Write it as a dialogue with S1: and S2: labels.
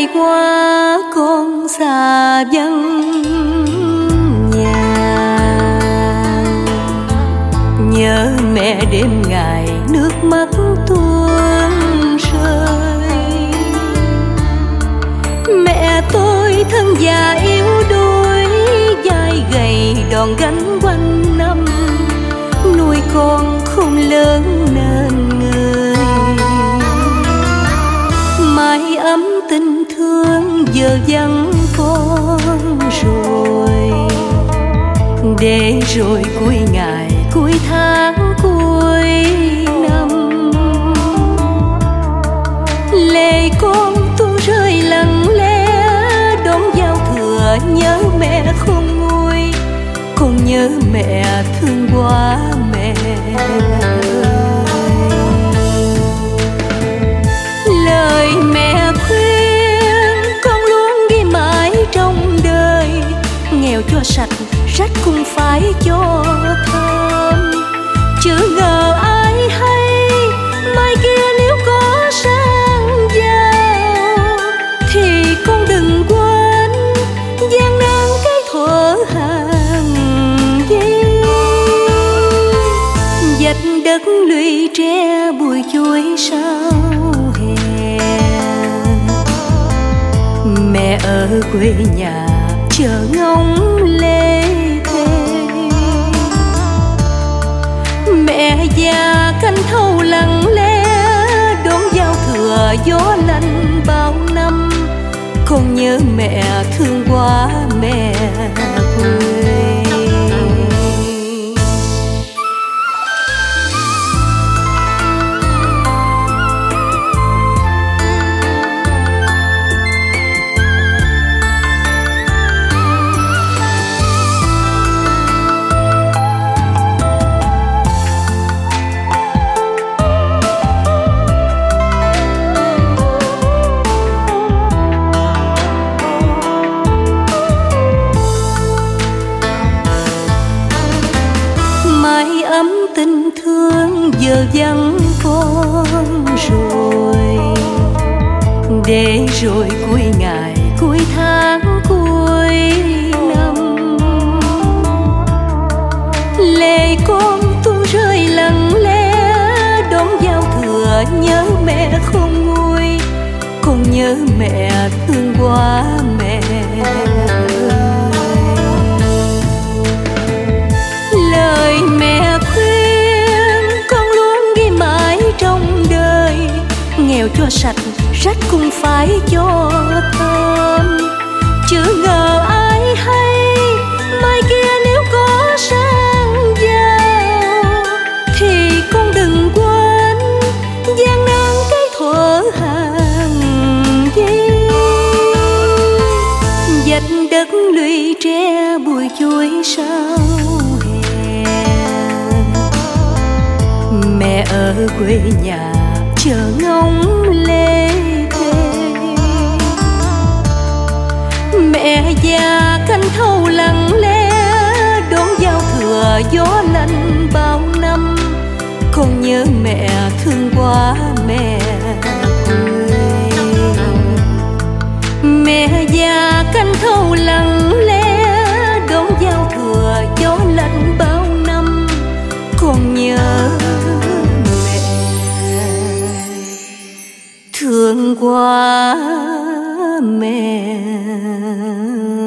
S1: ngày qua con xa vắng nhà, nhớ mẹ đêm ngày nước mắt tuôn rơi. Mẹ tôi thân già yếu đuối, vai gầy đòn gánh quanh năm, nuôi con không lớn nên người. Mái ấm tình thương giờ vắng con rồi, để rồi cuối ngày cuối tháng cuối năm, lệ con tuôn rơi lặng lẽ đón giao thừa. Nhớ mẹ không nguôi, con nhớ mẹ thương quá mẹ ơi. Lời mẹ khuyên con luôn ghi mãi trong đời, nghèo cho sạch rách cũng phải cho thơm. Chứ ngờ ai hay mai kia nếu có sang giàu, thì con đừng quên gian nan cái thuở hàng giây. Dạch đất lũy tre bụi chuối sao hè, mẹ ở quê nhà chờ ngóng lê thê. Mẹ già canh thâu lặng lẽ đón giao thừa gió lạnh bao năm, con nhớ mẹ thương quá mẹ quê. Ấm tình thương giờ vắng con rồi, để rồi cuối ngày cuối tháng cuối năm, lệ con tuôn rơi lặng lẽ đón giao thừa. Nhớ mẹ không nguôi, con nhớ mẹ thương quá mẹ ơi. Lời mẹ khuyên con luôn ghi mãi trong đời, nghèo cho sạch rách cũng phải cho thơm. Chứ ngờ ai hay mai kia nếu có sang giàu, thì con đừng quên gian nan cái thuở hàng giây. Dạch đất lũy tre bụi chuối sao hè, mẹ ở quê nhà chờ ngóng lê thê. Mẹ già canh thâu lặng lẽ đón giao thừa gió lạnh bao năm, con nhớ mẹ thương quá mẹ quê. Mẹ già canh thâu lặng lẽ đón giao thừa gió lạnh bao năm, con nhớ mẹ thương quá mẹ.